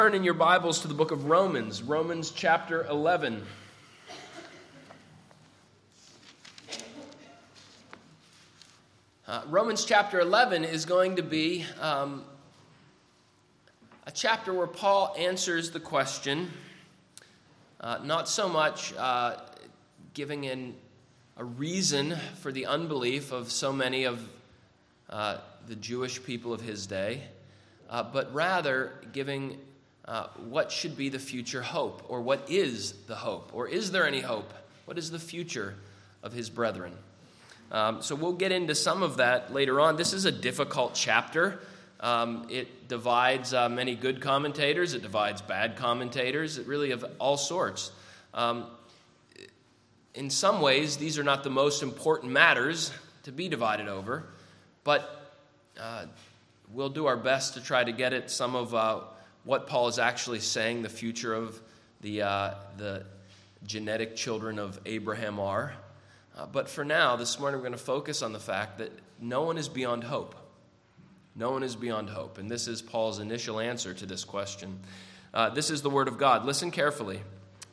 Turn in your Bibles to the book of Romans, Romans chapter 11. Romans chapter 11 is going to be a chapter where Paul answers the question, not so much giving in a reason for the unbelief of so many of the Jewish people of his day, but rather giving what should be the future hope, or what is the hope, or is there any hope? What is the future of his brethren? So we'll get into some of that later on. This is a difficult chapter. It divides many good commentators. It divides bad commentators. It really of all sorts. In some ways, these are not the most important matters to be divided over, but we'll do our best to try to get at some of what Paul is actually saying the future of the genetic children of Abraham are. But for now, this morning, we're going to focus on the fact that no one is beyond hope. No one is beyond hope. And this is Paul's initial answer to this question. This is the Word of God. Listen carefully.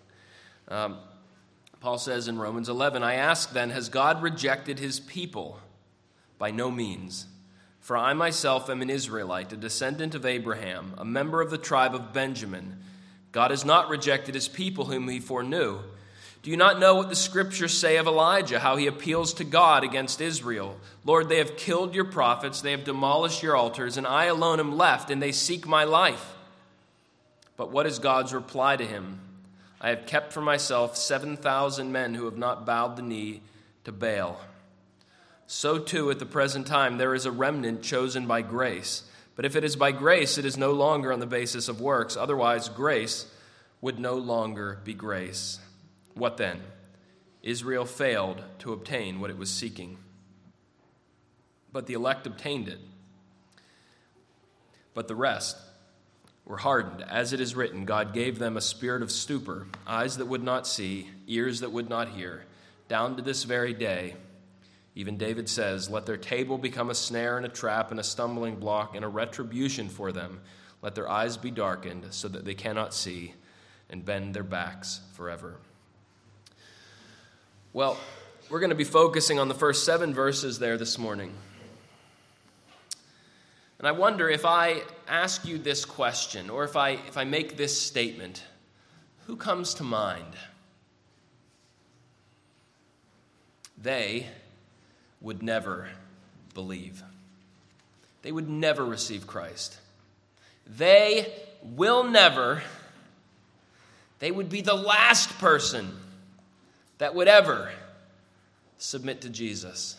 Paul says in Romans 11, I ask then, has God rejected his people? By no means. For I myself am an Israelite, a descendant of Abraham, a member of the tribe of Benjamin. God has not rejected his people whom he foreknew. Do you not know what the scriptures say of Elijah, how he appeals to God against Israel? Lord, they have killed your prophets, they have demolished your altars, and I alone am left, and they seek my life. But what is God's reply to him? I have kept for myself 7,000 men who have not bowed the knee to Baal. So too at the present time there is a remnant chosen by grace. But if it is by grace, it is no longer on the basis of works. Otherwise, grace would no longer be grace. What then? Israel failed to obtain what it was seeking, but the elect obtained it. But the rest were hardened. As it is written, God gave them a spirit of stupor, eyes that would not see, ears that would not hear, down to this very day. Even David says, let their table become a snare and a trap and a stumbling block and a retribution for them. Let their eyes be darkened so that they cannot see and bend their backs forever. Well, we're going to be focusing on the first 7 verses there this morning. And I wonder, if I ask you this question, or if I make this statement, who comes to mind? They would never believe. They would never receive Christ. They would be the last person that would ever submit to Jesus.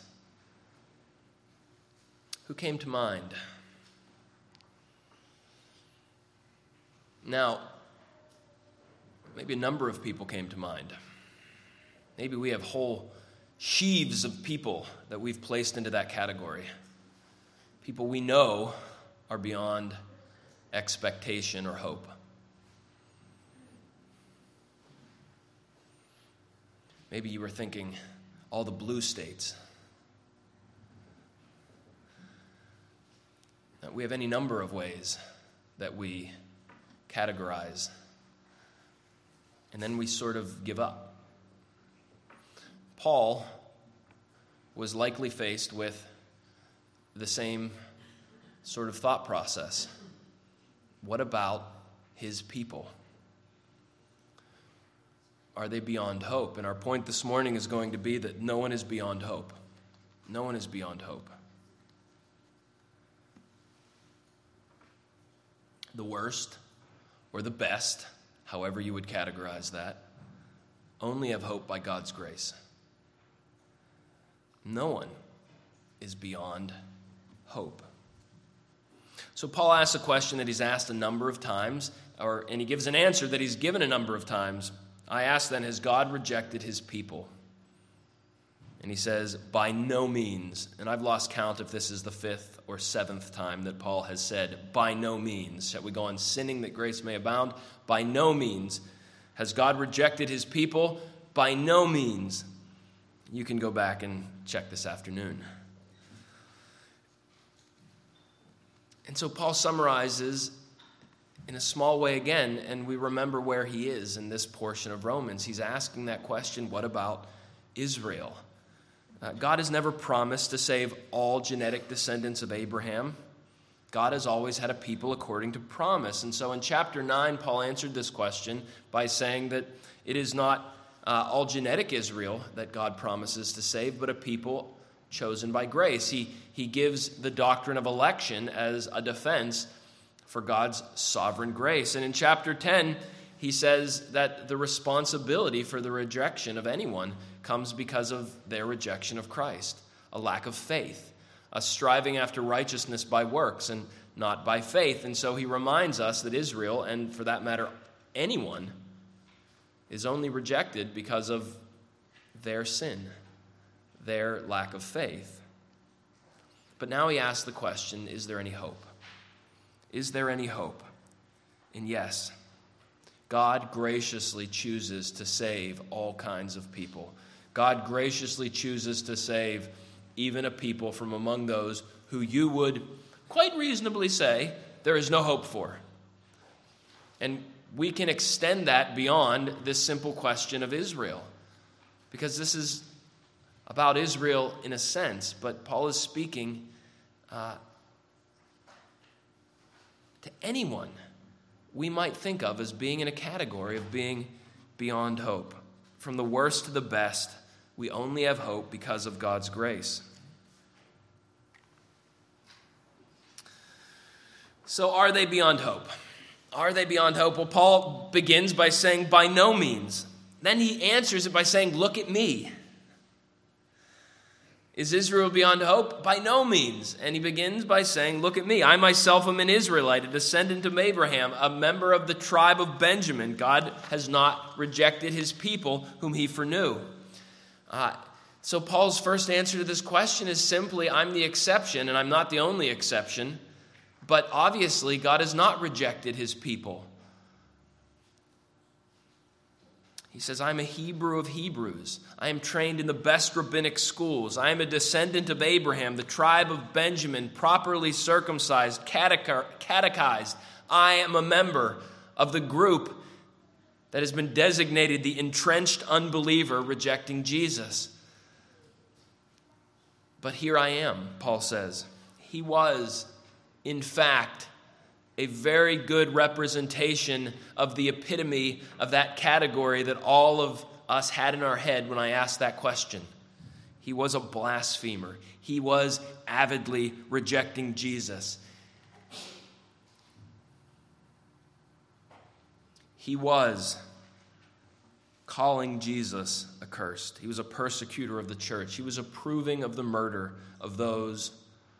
Who came to mind? Now, maybe a number of people came to mind. Maybe we have whole sheaves of people that we've placed into that category. People we know are beyond expectation or hope. Maybe you were thinking all the blue states. Now, we have any number of ways that we categorize, and then we sort of give up. Paul was likely faced with the same sort of thought process. What about his people? Are they beyond hope? And our point this morning is going to be that no one is beyond hope. No one is beyond hope. The worst, or the best, however you would categorize that, only have hope by God's grace. No one is beyond hope. So Paul asks a question that he's asked a number of times, and he gives an answer that he's given a number of times. I ask then, has God rejected his people? And he says, by no means. And I've lost count if this is the 5th or 7th time that Paul has said, by no means. Shall we go on sinning that grace may abound? By no means. Has God rejected his people? By no means. You can go back and check this afternoon. And so Paul summarizes in a small way again, and we remember where he is in this portion of Romans. He's asking that question, what about Israel? God has never promised to save all genetic descendants of Abraham. God has always had a people according to promise. And so in chapter 9, Paul answered this question by saying that it is not all genetic Israel that God promises to save, but a people chosen by grace. He gives the doctrine of election as a defense for God's sovereign grace. And in chapter 10, he says that the responsibility for the rejection of anyone comes because of their rejection of Christ, a lack of faith, a striving after righteousness by works and not by faith. And so he reminds us that Israel, and for that matter, anyone, is only rejected because of their sin, their lack of faith. But now he asks the question, is there any hope? Is there any hope? And yes, God graciously chooses to save all kinds of people. God graciously chooses to save even a people from among those who you would quite reasonably say there is no hope for. And we can extend that beyond this simple question of Israel, because this is about Israel in a sense, but Paul is speaking to anyone we might think of as being in a category of being beyond hope. From the worst to the best, we only have hope because of God's grace. So are they beyond hope? Are they beyond hope? Well, Paul begins by saying, by no means. Then he answers it by saying, look at me. Is Israel beyond hope? By no means. And he begins by saying, look at me. I myself am an Israelite, a descendant of Abraham, a member of the tribe of Benjamin. God has not rejected his people whom he foreknew. So Paul's first answer to this question is simply, I'm the exception, and I'm not the only exception. But obviously, God has not rejected his people. He says, I'm a Hebrew of Hebrews. I am trained in the best rabbinic schools. I am a descendant of Abraham, the tribe of Benjamin, properly circumcised, catechized. I am a member of the group that has been designated the entrenched unbeliever rejecting Jesus. But here I am, Paul says. He was, in fact, a very good representation of the epitome of that category that all of us had in our head when I asked that question. He was a blasphemer. He was avidly rejecting Jesus. He was calling Jesus accursed. He was a persecutor of the church. He was approving of the murder of those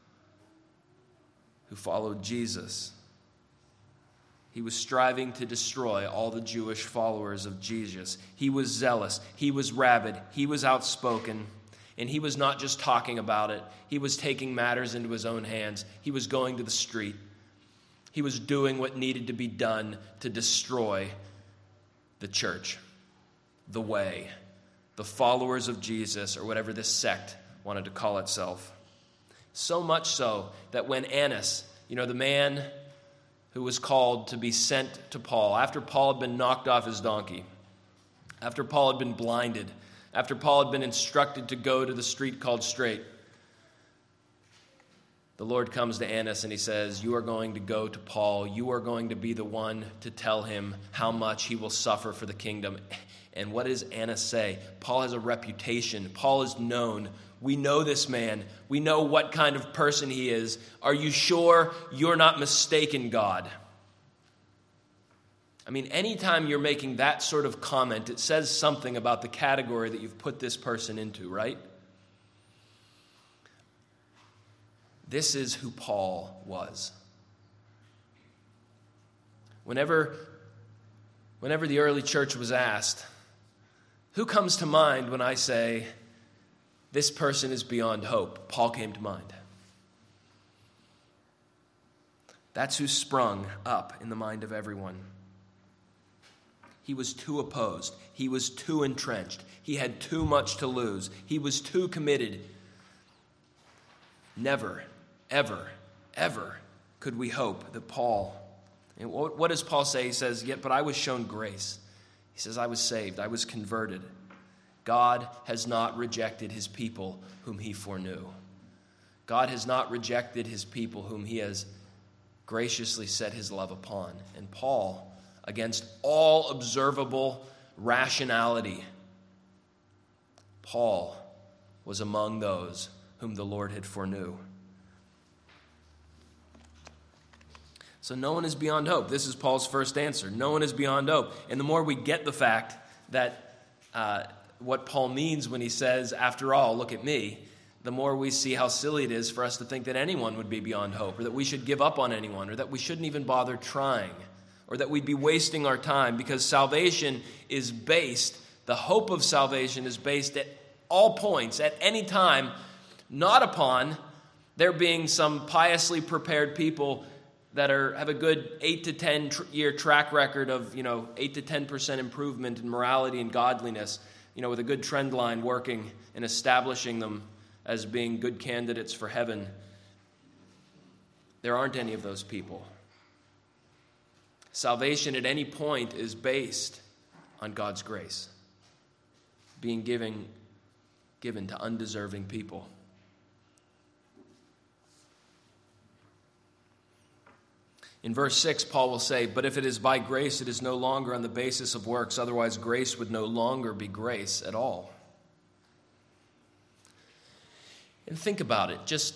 who followed Jesus. He was striving to destroy all the Jewish followers of Jesus. He was zealous. He was rabid. He was outspoken. And he was not just talking about it. He was taking matters into his own hands. He was going to the street. He was doing what needed to be done to destroy the church, the way, the followers of Jesus, or whatever this sect wanted to call itself. So much so that when Annas, the man who was called to be sent to Paul, after Paul had been knocked off his donkey, after Paul had been blinded, after Paul had been instructed to go to the street called Straight, the Lord comes to Annas and he says, you are going to go to Paul. You are going to be the one to tell him how much he will suffer for the kingdom. And what does Annas say? Paul has a reputation. Paul is known. We know this man. We know what kind of person he is. Are you sure you're not mistaken, God? I mean, anytime you're making that sort of comment, it says something about the category that you've put this person into, right? This is who Paul was. Whenever the early church was asked, who comes to mind when I say, this person is beyond hope? Paul came to mind. That's who sprung up in the mind of everyone. He was too opposed. He was too entrenched. He had too much to lose. He was too committed. Never, ever, ever could we hope that Paul And what does Paul say? He says, "Yet, but I was shown grace." He says, "I was saved. I was converted." God has not rejected his people whom he foreknew. God has not rejected his people whom he has graciously set his love upon. And Paul, against all observable rationality, Paul was among those whom the Lord had foreknew. So no one is beyond hope. This is Paul's first answer. No one is beyond hope. And the more we get the fact that what Paul means when he says, "After all, look at me," the more we see how silly it is for us to think that anyone would be beyond hope, or that we should give up on anyone, or that we shouldn't even bother trying, or that we'd be wasting our time, because salvation is based, the hope of salvation is based at all points, at any time, not upon there being some piously prepared people that have a good 8 to 10 year track record of 8 to 10% improvement in morality and godliness, with a good trend line working and establishing them as being good candidates for heaven. There aren't any of those people. Salvation at any point is based on God's grace being given to undeserving people. In verse 6, Paul will say, "But if it is by grace, it is no longer on the basis of works. Otherwise, grace would no longer be grace at all." And think about it, just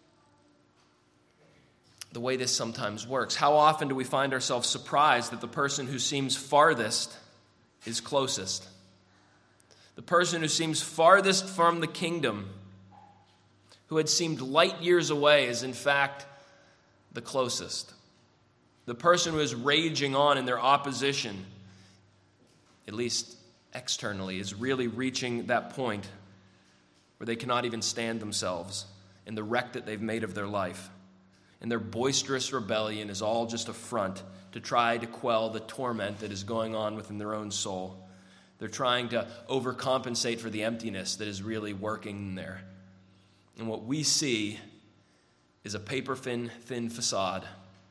the way this sometimes works. How often do we find ourselves surprised that the person who seems farthest is closest? The person who seems farthest from the kingdom, who had seemed light years away, is in fact the closest. The person who is raging on in their opposition, at least externally, is really reaching that point where they cannot even stand themselves in the wreck that they've made of their life. And their boisterous rebellion is all just a front to try to quell the torment that is going on within their own soul. They're trying to overcompensate for the emptiness that is really working in there. And what we see is a paper-thin facade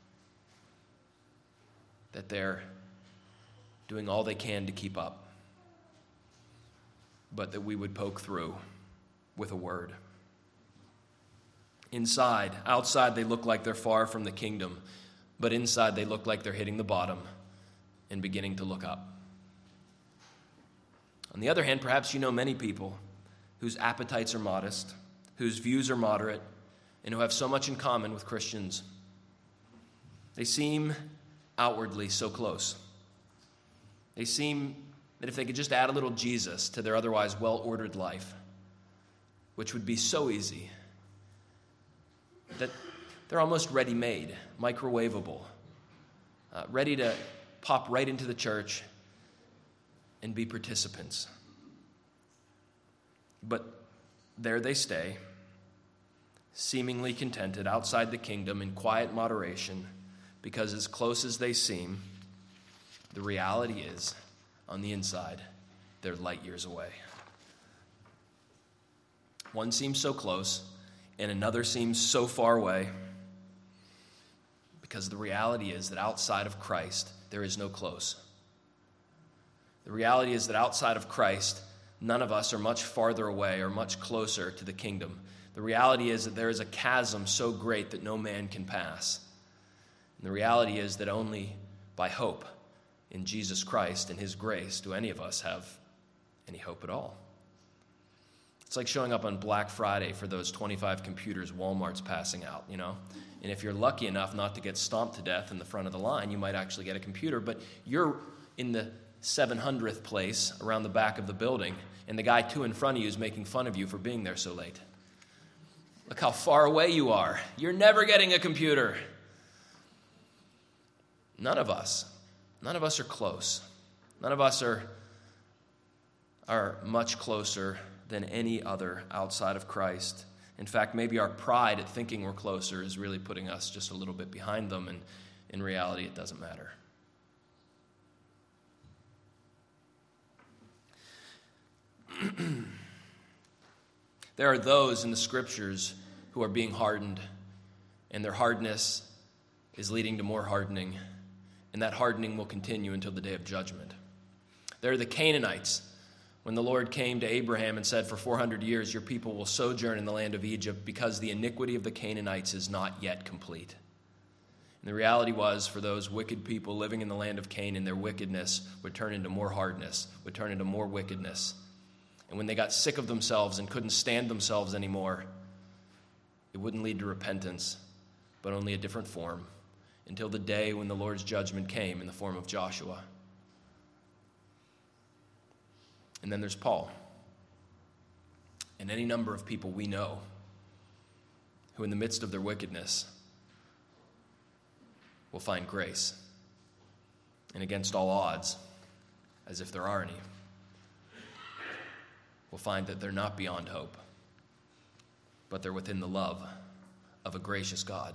that they're doing all they can to keep up, but that we would poke through with a word. Outside they look like they're far from the kingdom, but inside they look like they're hitting the bottom and beginning to look up. On the other hand, perhaps you know many people whose appetites are modest, whose views are moderate, and who have so much in common with Christians. They seem outwardly so close. They seem that if they could just add a little Jesus to their otherwise well-ordered life, which would be so easy, that they're almost ready-made, microwavable, ready to pop right into the church and be participants. But there they stay, seemingly contented outside the kingdom in quiet moderation, because as close as they seem, the reality is, on the inside, they're light years away. One seems so close, and another seems so far away, because the reality is that outside of Christ, there is no close. The reality is that outside of Christ, none of us are much farther away or much closer to the kingdom. The reality is that there is a chasm so great that no man can pass. And the reality is that only by hope in Jesus Christ and his grace do any of us have any hope at all. It's like showing up on Black Friday for those 25 computers Walmart's passing out, And if you're lucky enough not to get stomped to death in the front of the line, you might actually get a computer, but you're in the 700th place around the back of the building, and the guy 2 in front of you is making fun of you for being there so late. Look how far away you are. You're never getting a computer. None of us are close. None of us are much closer than any other outside of Christ. In fact, maybe our pride at thinking we're closer is really putting us just a little bit behind them, and in reality, it doesn't matter. There are those in the scriptures who are being hardened, and their hardness is leading to more hardening. And that hardening will continue until the day of judgment. There are the Canaanites. When the Lord came to Abraham and said, for 400 years your people will sojourn in the land of Egypt because the iniquity of the Canaanites is not yet complete. And the reality was, for those wicked people living in the land of Canaan, their wickedness would turn into more hardness, would turn into more wickedness. And when they got sick of themselves and couldn't stand themselves anymore, it wouldn't lead to repentance, but only a different form, until the day when the Lord's judgment came in the form of Joshua. And then there's Paul, and any number of people we know who in the midst of their wickedness will find grace, and against all odds, as if there are any, will find that they're not beyond hope, but they're within the love of a gracious God.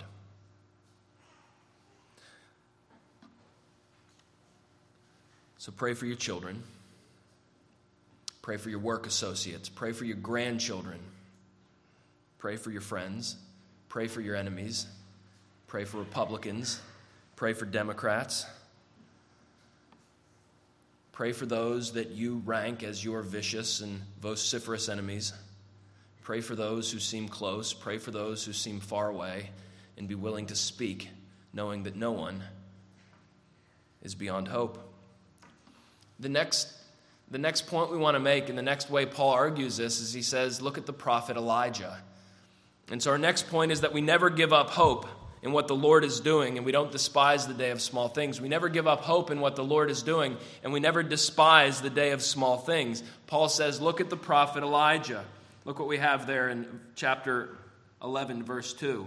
So pray for your children. Pray for your work associates. Pray for your grandchildren. Pray for your friends. Pray for your enemies. Pray for Republicans. Pray for Democrats. Pray for those that you rank as your vicious and vociferous enemies. Pray for those who seem close. Pray for those who seem far away. And be willing to speak, knowing that no one is beyond hope. The next point we want to make, and the next way Paul argues this, is he says, look at the prophet Elijah. And so our next point is that we never give up hope in what the Lord is doing, and we don't despise the day of small things. We never give up hope in what the Lord is doing, and we never despise the day of small things. Paul says, look at the prophet Elijah. Look what we have there in chapter 11, verse 2.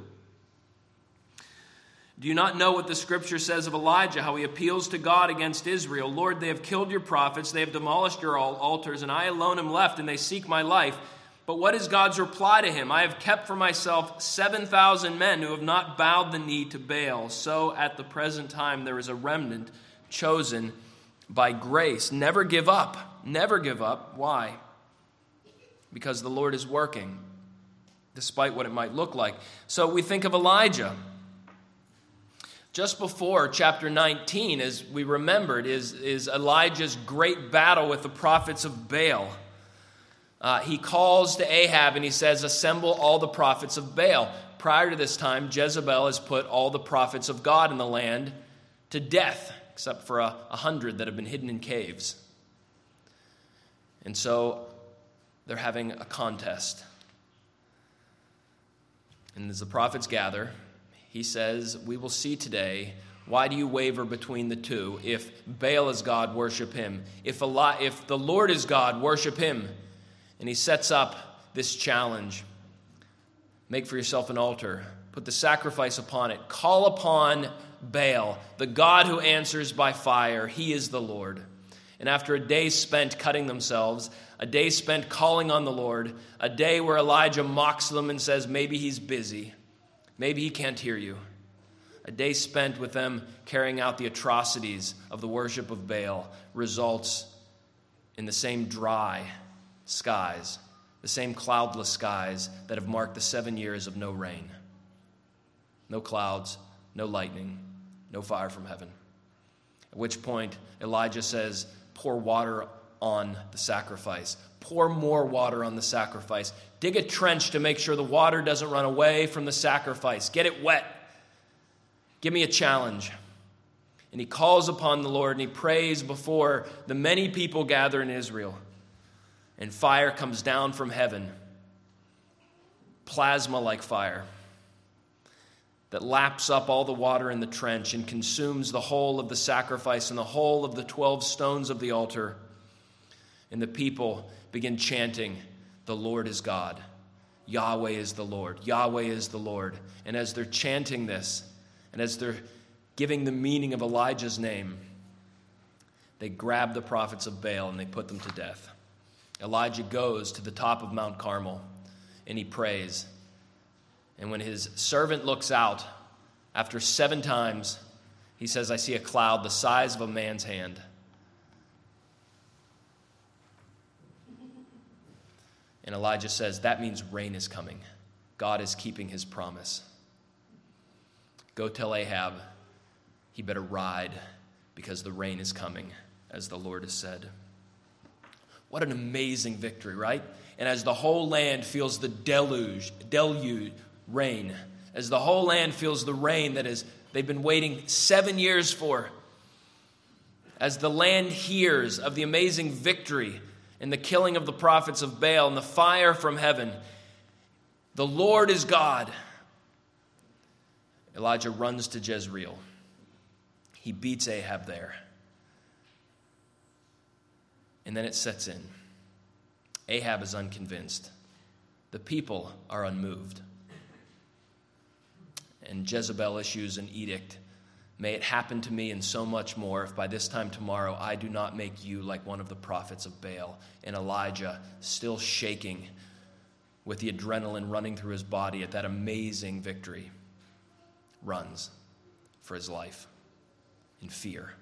Do you not know what the scripture says of Elijah, how he appeals to God against Israel? Lord, they have killed your prophets, they have demolished your altars, and I alone am left, and they seek my life. But what is God's reply to him? I have kept for myself 7,000 men who have not bowed the knee to Baal. So at the present time there is a remnant chosen by grace. Never give up. Never give up. Why? Because the Lord is working, despite what it might look like. So we think of Elijah. Just before chapter 19, as we remembered, is Elijah's great battle with the prophets of Baal. He calls to Ahab and he says, assemble all the prophets of Baal. Prior to this time, Jezebel has put all the prophets of God in the land to death, except for 100 that have been hidden in caves. And so they're having a contest. And as the prophets gather, he says, we will see today, why do you waver between the two? If Baal is God, worship him. If the Lord is God, worship him. And he sets up this challenge. Make for yourself an altar. Put the sacrifice upon it. Call upon Baal, the God who answers by fire. He is the Lord. And after a day spent cutting themselves, a day spent calling on the Lord, a day where Elijah mocks them and says, maybe he's busy. Maybe he can't hear you. A day spent with them carrying out the atrocities of the worship of Baal results in the same dry skies, the same cloudless skies that have marked the 7 years of no rain. No clouds, no lightning, no fire from heaven. At which point Elijah says, pour water on the sacrifice. Pour more water on the sacrifice. Dig a trench to make sure the water doesn't run away from the sacrifice. Get it wet. Give me a challenge. And he calls upon the Lord and he prays before the many people gather in Israel. And fire comes down from heaven. Plasma-like fire that laps up all the water in the trench and consumes the whole of the sacrifice and the whole of the 12 stones of the altar. And the people begin chanting, the Lord is God. Yahweh is the Lord. Yahweh is the Lord. And as they're chanting this, and as they're giving the meaning of Elijah's name, they grab the prophets of Baal and they put them to death. Elijah goes to the top of Mount Carmel and he prays. And when his servant looks out, after 7 times, he says, I see a cloud the size of a man's hand. And Elijah says, that means rain is coming. God is keeping his promise. Go tell Ahab he better ride because the rain is coming, as the Lord has said. What an amazing victory, right? And as the whole land feels the deluge, rain, as the whole land feels the rain they've been waiting 7 years for, as the land hears of the amazing victory and the killing of the prophets of Baal and the fire from heaven, the Lord is God. Elijah runs to Jezreel. He beats Ahab there. And then it sets in. Ahab is unconvinced. The people are unmoved. And Jezebel issues an edict. May it happen to me and so much more if by this time tomorrow I do not make you like one of the prophets of Baal. And Elijah, still shaking with the adrenaline running through his body at that amazing victory, runs for his life in fear.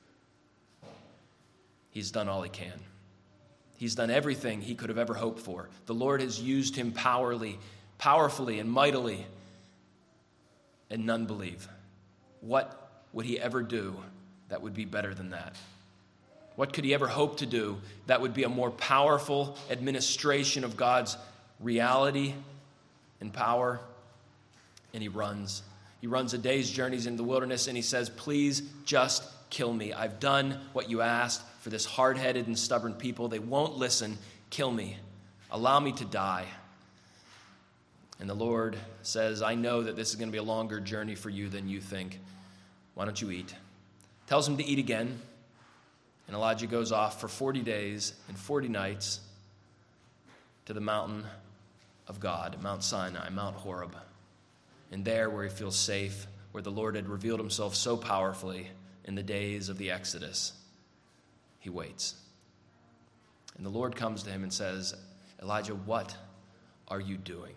He's done all he can. He's done everything he could have ever hoped for. The Lord has used him powerfully and mightily, and none believe. What would he ever do that would be better than that? What could he ever hope to do that would be a more powerful administration of God's reality and power? And he runs. He runs a day's journeys in the wilderness, and he says, please just kill me. I've done what you asked for this hard-headed and stubborn people. They won't listen. Kill me. Allow me to die. And the Lord says, I know that this is going to be a longer journey for you than you think. Why don't you eat? Tells him to eat again. And Elijah goes off for 40 days and 40 nights to the mountain of God, Mount Sinai, Mount Horeb. And there, where he feels safe, where the Lord had revealed himself so powerfully in the days of the Exodus, he waits. And the Lord comes to him and says, Elijah, what are you doing?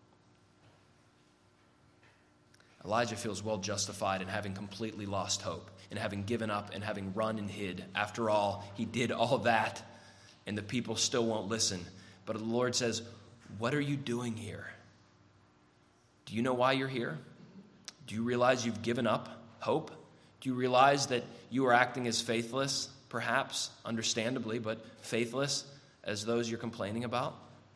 Elijah feels well justified in having completely lost hope, and having given up and having run and hid. After all, he did all that, and the people still won't listen. But the Lord says, what are you doing here? Do you know why you're here? Do you realize you've given up hope? Do you realize that you are acting as faithless, perhaps, understandably, but faithless as those you're complaining about?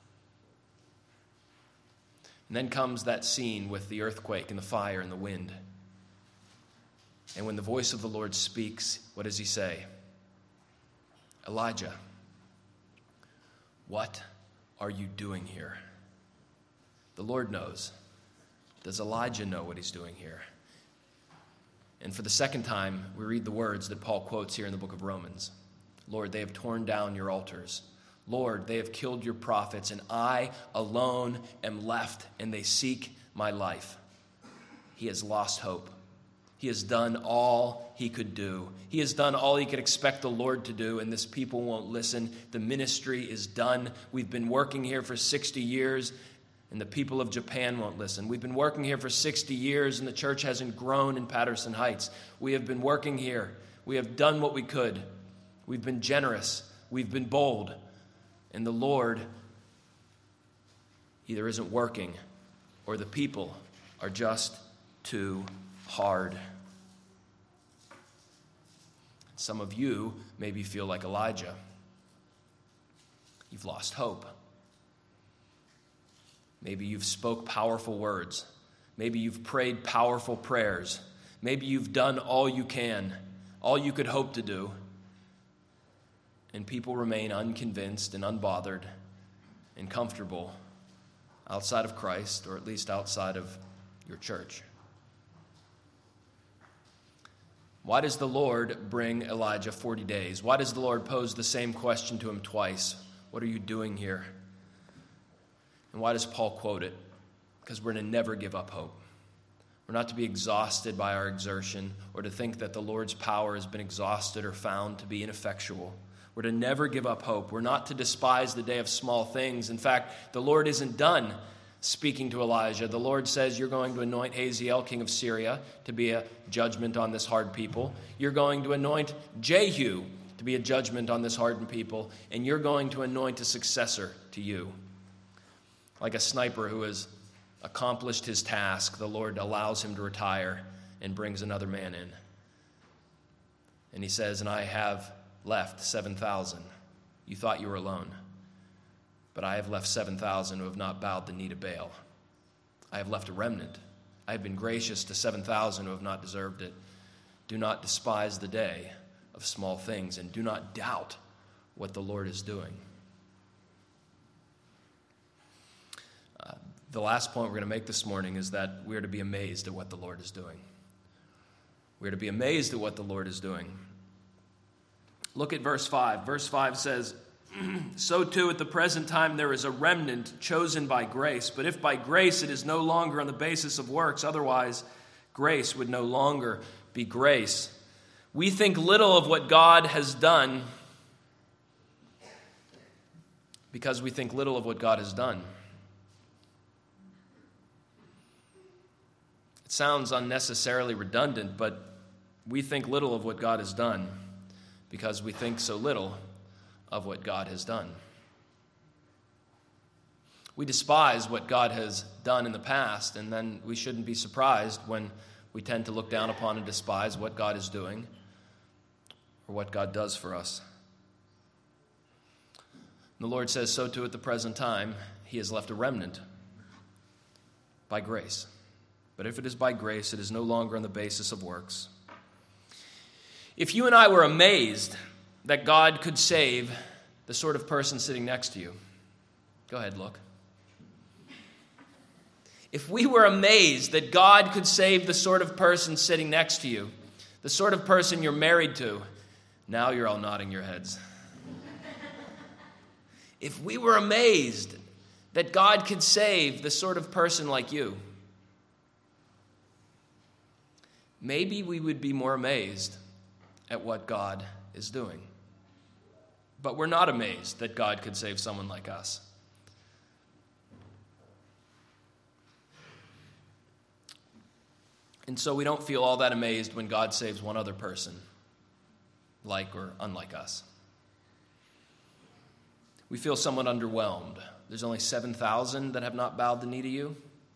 And then comes that scene with the earthquake and the fire and the wind. And when the voice of the Lord speaks, what does he say? Elijah, what are you doing here? The Lord knows. Does Elijah know what he's doing here? And for the second time, we read the words that Paul quotes here in the book of Romans. Lord, they have torn down your altars. Lord, they have killed your prophets, and I alone am left, and they seek my life. He has lost hope. He has done all he could do. He has done all he could expect the Lord to do, and this people won't listen. The ministry is done. We've been working here for 60 years, and the people of Japan won't listen. We've been working here for 60 years, and the church hasn't grown in Patterson Heights. We have been working here. We have done what we could. We've been generous. We've been bold. And the Lord either isn't working, or the people are just too hard. Some of you maybe feel like Elijah. You've lost hope. Maybe you've spoke powerful words. Maybe you've prayed powerful prayers. Maybe you've done all you can, all you could hope to do. And people remain unconvinced and unbothered and comfortable outside of Christ, or at least outside of your church. Why does the Lord bring Elijah 40 days? Why does the Lord pose the same question to him twice? What are you doing here? And why does Paul quote it? Because we're to never give up hope. We're not to be exhausted by our exertion, or to think that the Lord's power has been exhausted or found to be ineffectual. We're to never give up hope. We're not to despise the day of small things. In fact, the Lord isn't done speaking to Elijah. The Lord says, you're going to anoint Hazael, king of Syria, to be a judgment on this hard people. You're going to anoint Jehu to be a judgment on this hardened people. And you're going to anoint a successor to you. Like a sniper who has accomplished his task, the Lord allows him to retire and brings another man in. And he says, and I have left 7,000. You thought you were alone, but I have left 7,000 who have not bowed the knee to Baal. I have left a remnant. I have been gracious to 7,000 who have not deserved it. Do not despise the day of small things, and do not doubt what the Lord is doing. The last point we're going to make this morning is that we're to be amazed at what the Lord is doing. We're to be amazed at what the Lord is doing. Look at verse 5. Verse 5 says, so too at the present time there is a remnant chosen by grace. But if by grace it is no longer on the basis of works, otherwise grace would no longer be grace. We think little of what God has done because we think little of what God has done. It sounds unnecessarily redundant, but we think little of what God has done because we think so little of what God has done. We despise what God has done in the past, and then we shouldn't be surprised when we tend to look down upon and despise what God is doing or what God does for us. And the Lord says, so too at the present time, he has left a remnant by grace. But if it is by grace, it is no longer on the basis of works. If you and I were amazed that God could save the sort of person sitting next to you, go ahead, look. If we were amazed that God could save the sort of person sitting next to you, the sort of person you're married to, now you're all nodding your heads. If we were amazed that God could save the sort of person like you, maybe we would be more amazed at what God is doing. But we're not amazed that God could save someone like us. And so we don't feel all that amazed when God saves one other person, like or unlike us. We feel somewhat underwhelmed. There's only 7,000 that have not bowed the knee to you.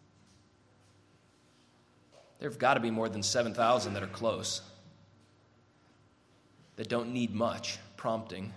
There have got to be more than 7,000 that are close, that don't need much prompting.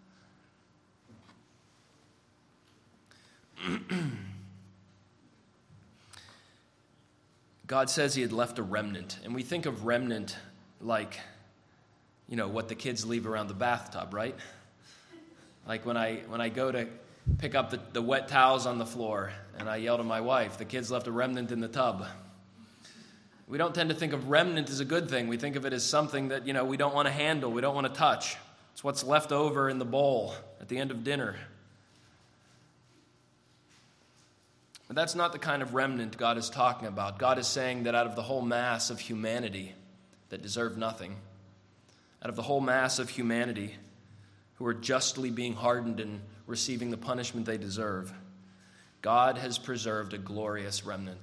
God says he had left a remnant, and we think of remnant like, what the kids leave around the bathtub, right? Like when I go to pick up the wet towels on the floor, and I yell to my wife, the kids left a remnant in the tub. We don't tend to think of remnant as a good thing. We think of it as something that, we don't want to handle, we don't want to touch. It's what's left over in the bowl at the end of dinner. But that's not the kind of remnant God is talking about. God is saying that out of the whole mass of humanity that deserve nothing, out of the whole mass of humanity who are justly being hardened and receiving the punishment they deserve, God has preserved a glorious remnant.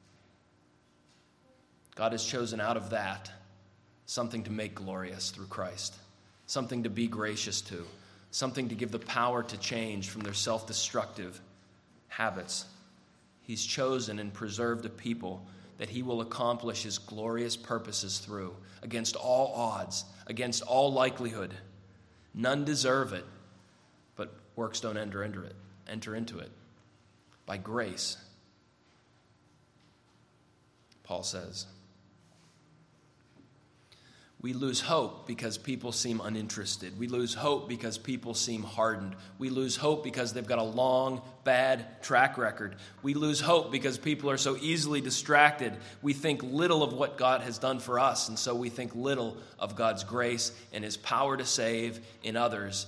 God has chosen out of that something to make glorious through Christ, something to be gracious to, something to give the power to change from their self-destructive habits. He's chosen and preserved a people that he will accomplish his glorious purposes through, against all odds, against all likelihood. None deserve it, but works don't enter into it. By grace, Paul says. We lose hope because people seem uninterested. We lose hope because people seem hardened. We lose hope because they've got a long, bad track record. We lose hope because people are so easily distracted. We think little of what God has done for us, and so we think little of God's grace and his power to save in others.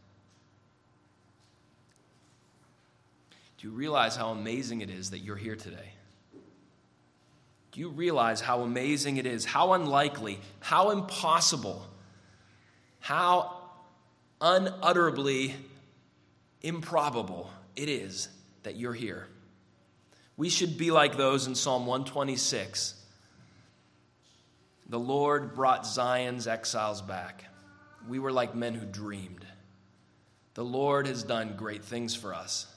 Do you realize how amazing it is that you're here today? Do you realize how amazing it is, how unlikely, how impossible, how unutterably improbable it is that you're here? We should be like those in Psalm 126. The Lord brought Zion's exiles back. We were like men who dreamed. The Lord has done great things for us.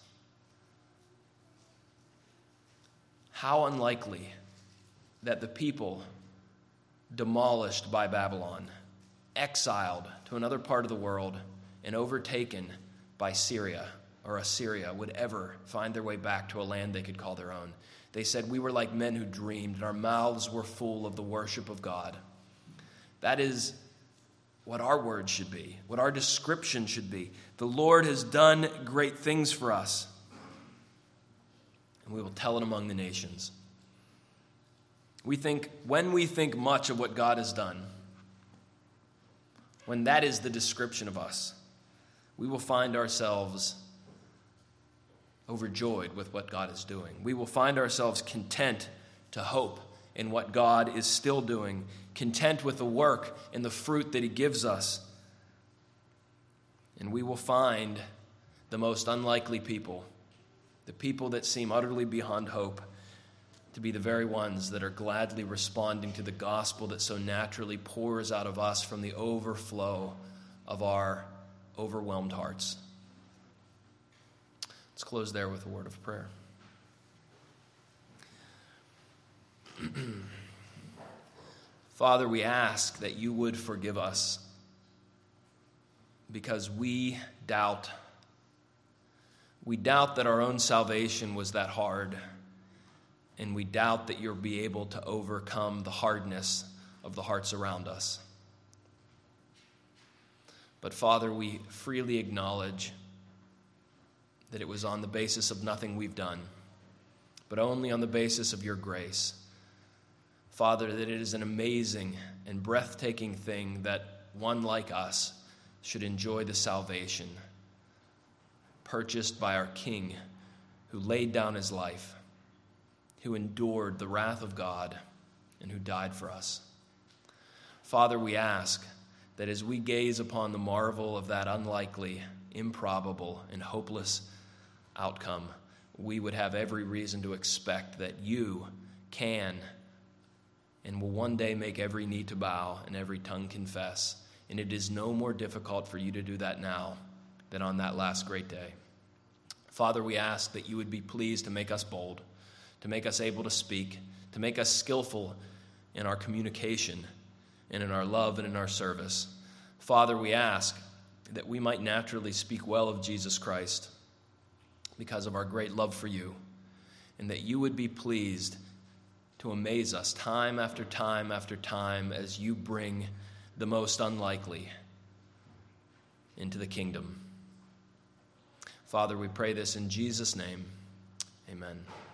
How unlikely that the people demolished by Babylon exiled to another part of the world and overtaken by Syria or Assyria would ever find their way back to a land they could call their own. They said, we were like men who dreamed, and our mouths were full of the worship of God. That is what our words should be, what our description should be. The Lord has done great things for us, and we will tell it among the nations. When we think much of what God has done, when that is the description of us, we will find ourselves overjoyed with what God is doing. We will find ourselves content to hope in what God is still doing, content with the work and the fruit that he gives us. And we will find the most unlikely people, the people that seem utterly beyond hope, to be the very ones that are gladly responding to the gospel that so naturally pours out of us from the overflow of our overwhelmed hearts. Let's close there with a word of prayer. Father, we ask that you would forgive us because we doubt. We doubt that our own salvation was that hard, and we doubt that you'll be able to overcome the hardness of the hearts around us. But Father, we freely acknowledge that it was on the basis of nothing we've done, but only on the basis of your grace. Father, that it is an amazing and breathtaking thing that one like us should enjoy the salvation purchased by our King, who laid down his life, who endured the wrath of God, and who died for us. Father, we ask that as we gaze upon the marvel of that unlikely, improbable, and hopeless outcome, we would have every reason to expect that you can and will one day make every knee to bow and every tongue confess. And it is no more difficult for you to do that now than on that last great day. Father, we ask that you would be pleased to make us bold, to make us able to speak, to make us skillful in our communication and in our love and in our service. Father, we ask that we might naturally speak well of Jesus Christ because of our great love for you, and that you would be pleased to amaze us time after time after time as you bring the most unlikely into the kingdom. Father, we pray this in Jesus' name. Amen.